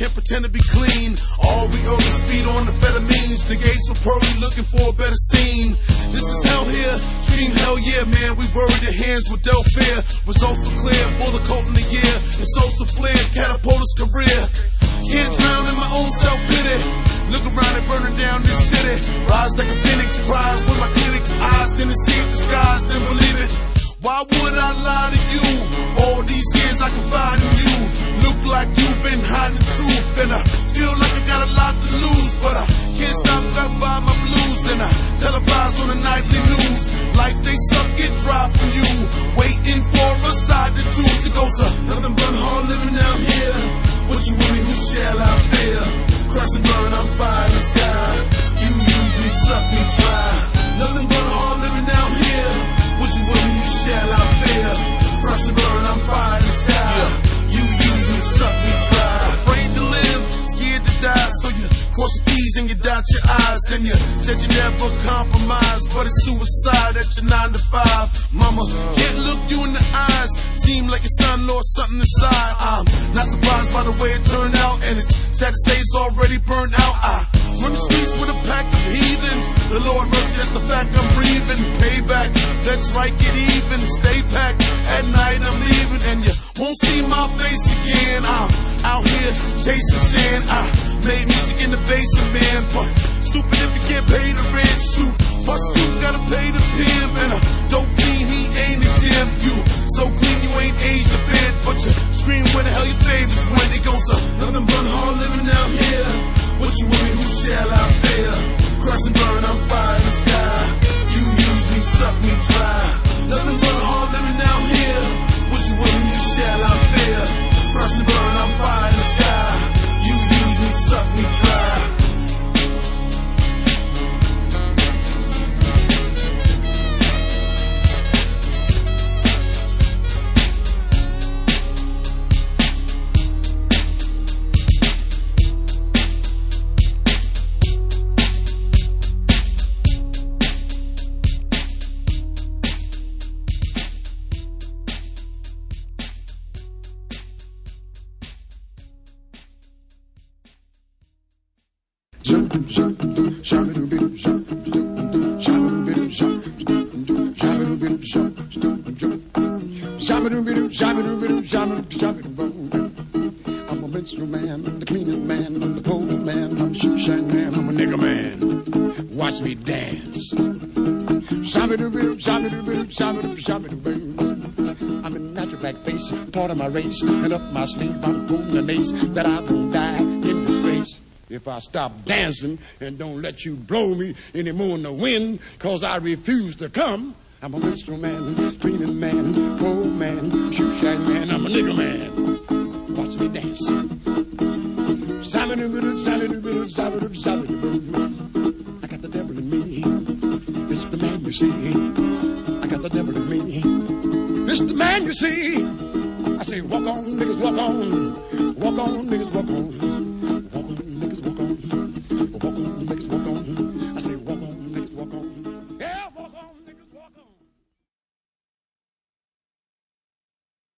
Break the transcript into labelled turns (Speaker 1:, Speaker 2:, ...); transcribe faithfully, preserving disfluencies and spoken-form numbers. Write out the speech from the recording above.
Speaker 1: can't pretend to be clean. All we early speed on amphetamines. The gates were pearly, looking for a better scene. This is hell here, dream hell yeah, man. We buried your hands with dealt fear. Results were clear, bullet coat in the year. And souls are flared, catapult his career. Can't drown in my own self-pity. Look around and burning down this city. Rise like a phoenix, cries with my clinic's eyes. Then deceive the skies, then believe it. Why would I lie to you? All these years I confide in you. Look like you've been hiding the truth. And I feel like I got a lot to lose, but I can't stop that by my blues. And I televise on the nightly news. Life they suck, get dry from you. Waiting for a side to choose. It goes up, nothing but hard living down here. What you with me, who shall I fear? Crash and burn, I'm fire in the sky. You use me, suck me dry. Nothing but hard living down here. What you with me, who shall I fear? Crash and burn, I'm fire in the sky. Yeah. You use me, suck me dry. Afraid to live, scared to die. So you cross your T's and you dot your I's. And you said you never compromise, but it's suicide at your nine to five. Mama, can't look you in the eyes. Seem like your son lost something inside. I'm not surprised by the way it turned out, and it's sad to say it's already burned out. I run the streets with a pack of heathens. The Lord mercy, that's the fact I'm breathing. Payback, that's right, get even. Stay packed, at night I'm leaving, and you won't see my face again. I'm out here chasing sand. I made music in the basement, man, but stupid if you can't pay the rent. Shoot, plus you gotta pay the pimp, and a dope fiend, he ain't a gym. You so clean, you ain't aged a bit, but you scream when the hell your favorites when it goes up. Nothing but hard living down here. What you with me, who shall I fear? Crash and burn, I'm fire in the sky. You use me, suck me dry. Nothing but hard living down here. What you with me, who shall I fear? Crash and burn, I'm fire in the sky. You use me, suck me dry.
Speaker 2: I'm a minstrel man, the cleaning man, I'm the pole man, I'm a shoe shine man, I'm a nigger man. Watch me dance. I'm a natural black face, part of my race, and up my sleeve I'm holding an ace that I won't die in this race. If I stop dancing and don't let you blow me anymore in the wind, cause I refuse to come. I'm a minstrel man, cleaning man, pole man, shoe shine man, I'm a nigger man. Watch me dance. I got the devil in me. It's the man you see. I got the devil in me. It's the man you see. I say walk on, niggas, walk on. Walk on, niggas, walk on. Walk on, niggas, walk on. Walk on, niggas, walk on. I say walk on, niggas, walk on. Yeah.